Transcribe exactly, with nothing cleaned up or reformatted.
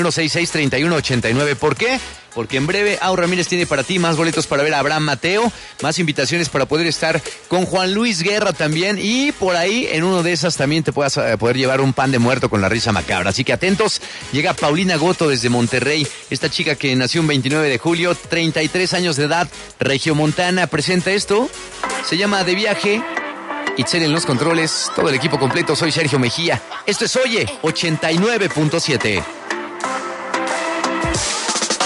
uno seis seis, treinta y uno ochenta y nueve. ¿Por qué? Porque en breve Au Ramírez tiene para ti más boletos para ver a Abraham Mateo, más invitaciones para poder estar con Juan Luis Guerra también, y por ahí en uno de esas también te puedas uh, poder llevar un pan de muerto con la risa macabra. Así que atentos, llega Paulina Goto desde Monterrey, esta chica que nació un veintinueve de julio, treinta y tres años de edad, regiomontana, presenta esto, se llama De Viaje. Itzel en los controles, todo el equipo completo, soy Sergio Mejía. Esto es Oye, ochenta y nueve punto siete.